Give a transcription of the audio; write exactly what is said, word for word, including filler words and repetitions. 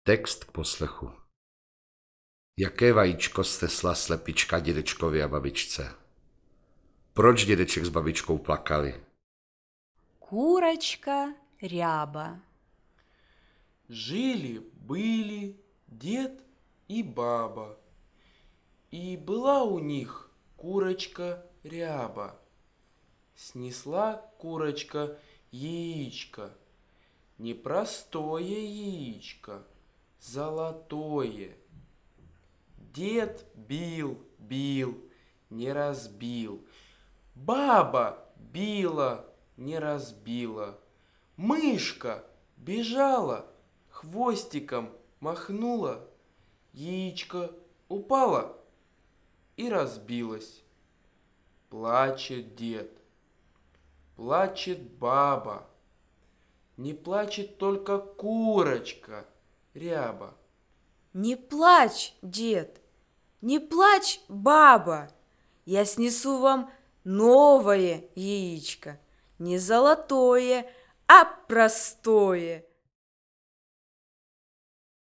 Text k poslechu. Jaké vajíčko stesla slepička dědečkovi a babičce? Proč dědeček s babičkou plakali? Курочка ряба. Жили-были дед и баба, и была у них курочка ряба. Снесла курочка яичко, непростое яичко, золотое. Дед бил, бил, не разбил. Баба била, не разбила. Мышка бежала, хвостиком махнула. Яичко упало и разбилось. Плачет дед, плачет баба. Не плачет только курочка ряба. Не плачь, дед, не плачь, баба. Я снесу вам новое яичко, не золотое, а простое.